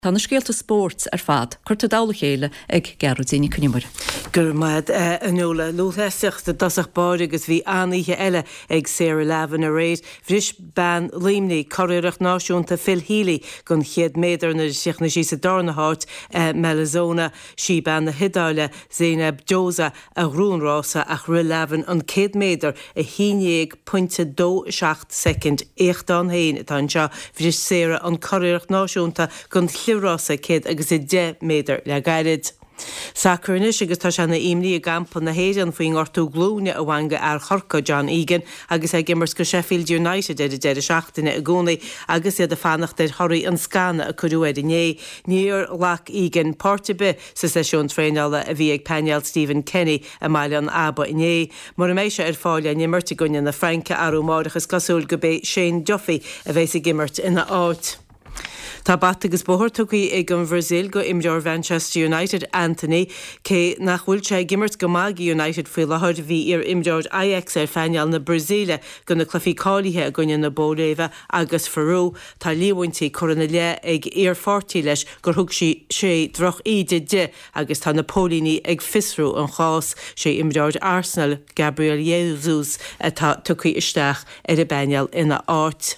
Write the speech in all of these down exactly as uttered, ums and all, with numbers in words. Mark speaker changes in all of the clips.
Speaker 1: Tá na scéalta sports ar fad, chuirta dála chéile ag Gearú Daoine Cniúmar.
Speaker 2: Gur maiad anóla lúthaisteach de dasach báir agus bhí anaithe eile ag Sarah Lavin a réid. Bhris ban límnaí choireach náisiúnta Phil Healy gon chiad méadar na siach na sí sa darnahat Melazona sí ban na hidáile Zainab Josa a rúnrása ach ru Lavin an céad méadar a hínéag pointe dó seacht second échtán hain atá anseo bhris Sarah an choireach náisiúnta gon Rása céad agus i de méadar le gairid. Sacrnis agus tá sena imlí a gampan na héan faoin ortú glúne a bhanga ar chorca John Egan agus ag gimmers go Sheffield United idir de seachtainna a gcónaí agus iad a fannacht de thoirí an scana a chuúid inné. Níor lach Egan Portabe sa sesiún tréála a bhí ag peneal Stephen Kenny a maiile an Abba inné. Mar a méise ar fáile nimmirta gunne na Franca arú márachas cosúil go bé Shane Duffy a bheits a gimmert ina áit. Tá bat agus bóthir tucaí ag an Brazil go imreoir Manchester United Anthony cé nach bhfuil sé gimmert go mágaí United faoi lethir bhí ar imreoir Ajax ar feineal na Brazíle go na clufií cáilithe a gcuine na bóléimhe agus Farú tá líomhaintí corna le ag ar fortí leis gur thug si sé droch iad de agus tá na pólíní ag fisrú an chás sé imreoir Arsenal Gabriel Jesus atá tucaí isteach ar a beineal ina áit.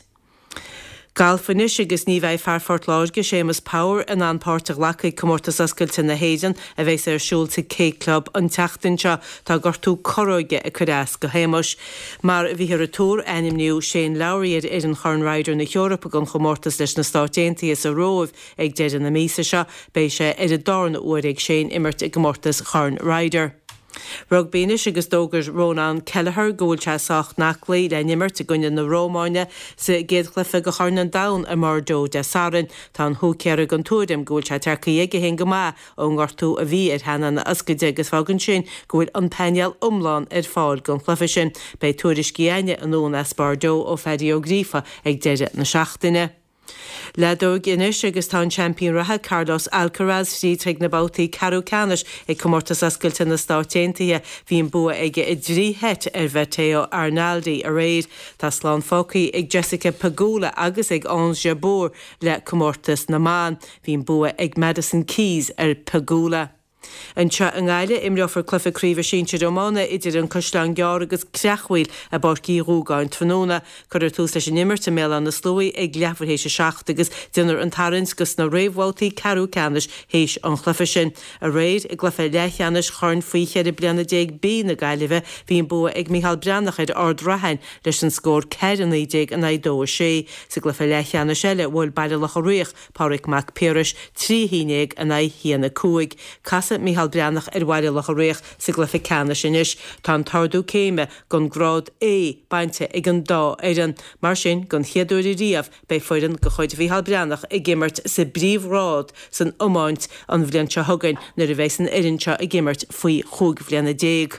Speaker 2: Galfanis agus ní bheith fearfort láirge Seamus Power in anpáirteach lecha comórtas ascailte na héidean a bheits ar siúlta K-Club an teachtainse tá gortú choróige a churéas go héimeis. Mar bhí ar a túr animniu Shane Lowry ar an Chorn Rider na Europa gon chomórtas leis na státéntaí is a rómh ag deidir na mísa seo béis sé ar a darna uair ag Shane immert ag gomórtas Chorn Rider. Rugbínis agus dógur Ronan Kelleher ggóilte sacht nachlaí le nimmert a gunne na Rómáine sa géadchlifa go charnan dain a mar dó de Sarin tá an thúcear an túrim ggóilte techa dhéige hen go má ón gartú a bhí ar hena na ascaide agus fágan sin gohfuil an peneal umláin ar fáil gon chlufa sin bei túris cíine an ón Esbardó ó Fedio Grífa ag deire na seachtaine. Ledó Guinness agus tá champion ratha Carlos Alcaraz sí teag na bátaí Carú Canis ag comórtas ascailte na státéntaithe bhíon bua ige i drí het ar Matteo Arnaldi a réid tá slán fócaí ag Jessica Pegula agus ag Ons Jabeur le comórtas na Man bhíon bua ag Madison Keys ar Pegula. An se an gáile imreofar clufa críomh sínte Romána idir an coslan gear agus creachhfuil a barcí rúgáin tróna chuir tús leis nimmert a mé an na slóí ag lefarhééis seach agus dunar an tarins gus na réomhháiltaí Carú Canis hééis an chlufa sin. A réid ag glufa lechanis chorn faoi chead blianana déag bí na gaiileh híon bua ag Michael Brannach ar ard rahain leis an scór ceanna déag an édó sé sa glufa lechanna seile bhfuil baile le choríoch Pádraig Mac Piaris trí hínéag an é híana cuaig. Casa Michael Brannach ar bhaile le choréoch sa glufa ceanna sin is tá an tardú céime gon grád é bainte ag an dá ar an mar sin gon chiaadúir riamh bei foiran go chuid Michael Brannach ag gimmert sa bríomhrád san omáint an bhliain se thugain na a bheits an irinse ag gimmert faoi chúg bhlianna déag.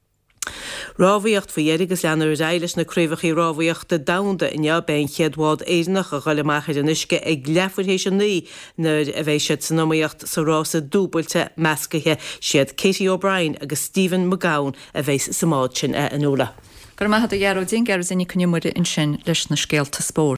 Speaker 2: Rábhaíocht faoi dhéirigus leanar réiles na cruomhachaí rábhaíocht de damda in ben cheadhád éidirnach a ghallamachir an isce ag lefarhééis an ní nuair a bheith siad san nóíocht sa rása dúbailte meascathe siad Katie O'Brien agus Stephen McGowan a bheits sa máid sin a anúla.
Speaker 1: Gur maithe a Gearú Daoine Gearú Daoine Cniúmar in sin leis na scéalta spór.